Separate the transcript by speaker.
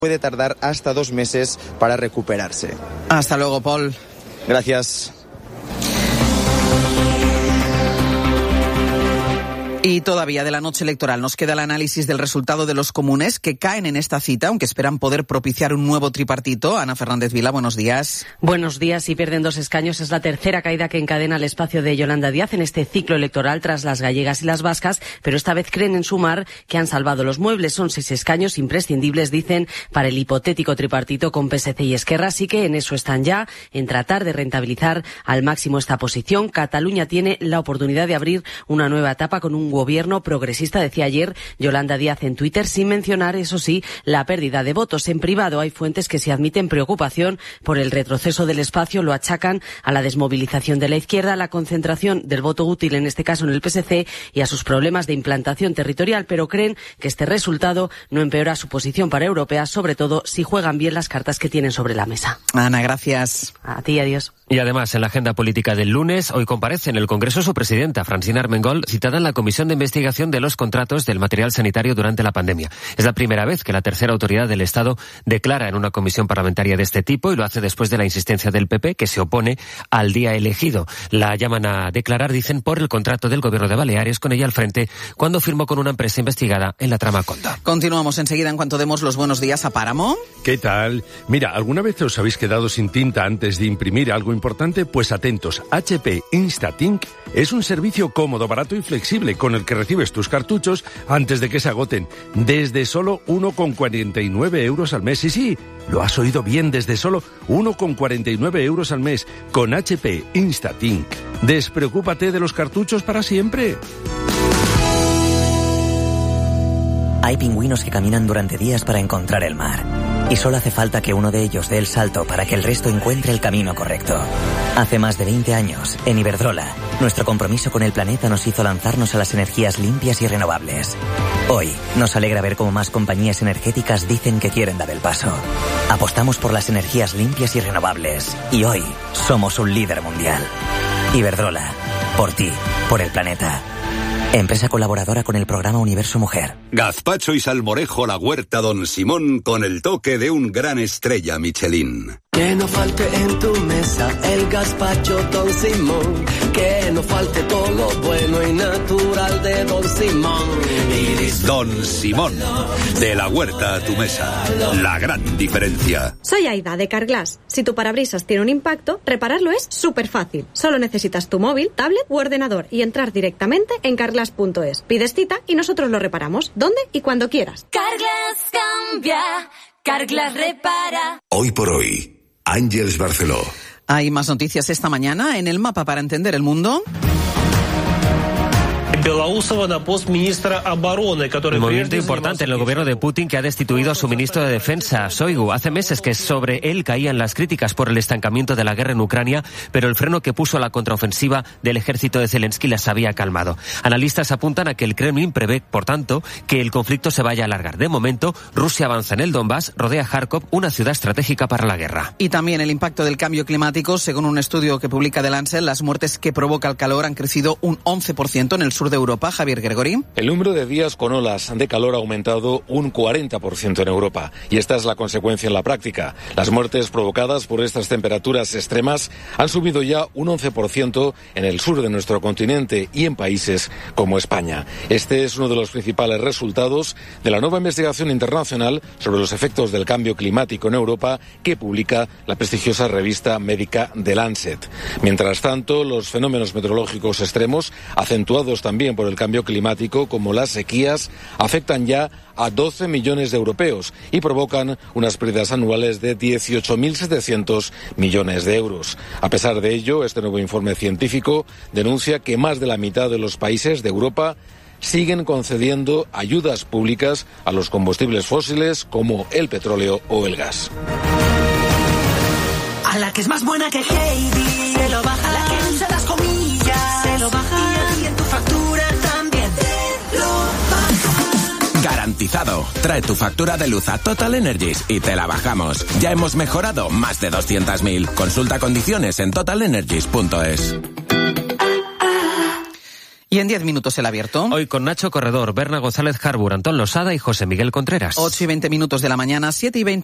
Speaker 1: puede tardar hasta 2 meses para recuperarse.
Speaker 2: Hasta luego, Paul.
Speaker 1: Gracias.
Speaker 2: Y todavía de la noche electoral nos queda el análisis del resultado de los comunes que caen en esta cita, aunque esperan poder propiciar un nuevo tripartito. Ana Fernández Vila, buenos días.
Speaker 3: Buenos días. Si pierden 2 escaños, es la tercera caída que encadena el espacio de Yolanda Díaz en este ciclo electoral tras las gallegas y las vascas, pero esta vez creen en Sumar que han salvado los muebles. Son 6 escaños imprescindibles, dicen, para el hipotético tripartito con PSC y Esquerra, así que en eso están ya, en tratar de rentabilizar al máximo esta posición. Cataluña tiene la oportunidad de abrir una nueva etapa con un gobierno progresista, decía ayer Yolanda Díaz en Twitter, sin mencionar, eso sí, la pérdida de votos. En privado hay fuentes que se admiten preocupación por el retroceso del espacio, lo achacan a la desmovilización de la izquierda, a la concentración del voto útil, en este caso en el PSC, y a sus problemas de implantación territorial, pero creen que este resultado no empeora su posición para europeas, sobre todo si juegan bien las cartas que tienen sobre la mesa.
Speaker 2: Ana, gracias.
Speaker 3: A ti, adiós.
Speaker 4: Y además, en la agenda política del lunes, hoy comparece en el Congreso su presidenta, Francina Armengol, citada en la Comisión de Investigación de los Contratos del Material Sanitario durante la pandemia. Es la primera vez que la tercera autoridad del Estado declara en una comisión parlamentaria de este tipo y lo hace después de la insistencia del PP, que se opone al día elegido. La llaman a declarar, dicen, por el contrato del Gobierno de Baleares con ella al frente cuando firmó con una empresa investigada en la trama Conda.
Speaker 2: Continuamos enseguida en cuanto demos los buenos días a Páramo.
Speaker 5: ¿Qué tal? Mira, ¿alguna vez os habéis quedado sin tinta antes de imprimir algo importante? Pues atentos, HP Instant Ink es un servicio cómodo, barato y flexible con el que recibes tus cartuchos antes de que se agoten, desde solo 1,49 euros al mes. Sí, lo has oído bien, desde solo 1,49 euros al mes con HP Instant Ink. Despreocúpate de los cartuchos para siempre.
Speaker 6: Hay pingüinos que caminan durante días para encontrar el mar. Y solo hace falta que uno de ellos dé el salto para que el resto encuentre el camino correcto. Hace más de 20 años, en Iberdrola, nuestro compromiso con el planeta nos hizo lanzarnos a las energías limpias y renovables. Hoy, nos alegra ver cómo más compañías energéticas dicen que quieren dar el paso. Apostamos por las energías limpias y renovables. Y hoy, somos un líder mundial. Iberdrola, por ti, por el planeta. Empresa colaboradora con el programa Universo Mujer.
Speaker 7: Gazpacho y salmorejo La Huerta Don Simón con el toque de un gran estrella Michelin.
Speaker 8: Que no falte en tu mesa el gazpacho Don Simón. Que no falte todo lo bueno y natural de Don Simón.
Speaker 7: Don Simón, de la huerta a tu mesa. La gran diferencia.
Speaker 9: Soy Aida, de Carglass. Si tu parabrisas tiene un impacto, repararlo es súper fácil. Solo necesitas tu móvil, tablet u ordenador y entrar directamente en carglass.es. Pides cita y nosotros lo reparamos, donde y cuando quieras.
Speaker 10: Carglass cambia, Carglass repara.
Speaker 7: Hoy por hoy, Ángeles Barceló.
Speaker 2: Hay más noticias esta mañana en el mapa para entender el mundo.
Speaker 4: Un movimiento importante en el gobierno de Putin que ha destituido a su ministro de Defensa, Shoigu. Hace meses que sobre él caían las críticas por el estancamiento de la guerra en Ucrania, pero el freno que puso a la contraofensiva del ejército de Zelensky las había calmado. Analistas apuntan a que el Kremlin prevé, por tanto, que el conflicto se vaya a alargar. De momento, Rusia avanza en el Donbass, rodea Kharkov, una ciudad estratégica para la guerra.
Speaker 2: Y también el impacto del cambio climático. Según un estudio que publica The Lancet, las muertes que provoca el calor han crecido un 11% en el sur de Europa. Javier Gregorí.
Speaker 11: El número de días con olas de calor ha aumentado un 40% en Europa y esta es la consecuencia en la práctica. Las muertes provocadas por estas temperaturas extremas han subido ya un 11% en el sur de nuestro continente y en países como España. Este es uno de los principales resultados de la nueva investigación internacional sobre los efectos del cambio climático en Europa que publica la prestigiosa revista médica The Lancet. Mientras tanto, los fenómenos meteorológicos extremos, acentuados también por el cambio climático, como las sequías, afectan ya a 12 millones de europeos y provocan unas pérdidas anuales de 18.700 millones de euros. A pesar de ello, este nuevo informe científico denuncia que más de la mitad de los países de Europa siguen concediendo ayudas públicas a los combustibles fósiles como el petróleo o el gas.
Speaker 8: A la que es más buena que Heidi, se lo baja. A la que usa las comillas, se lo baja. Y en tu factura también te lo baja.
Speaker 12: Garantizado. Trae tu factura de luz a Total Energies y te la bajamos. Ya hemos mejorado más de 200.000. Consulta condiciones en totalenergies.es.
Speaker 2: Y en 10 minutos el abierto.
Speaker 4: Hoy con Nacho Corredor, Berna González Harbour, Antón Losada y José Miguel Contreras.
Speaker 2: 8:20 de la mañana, 7:20.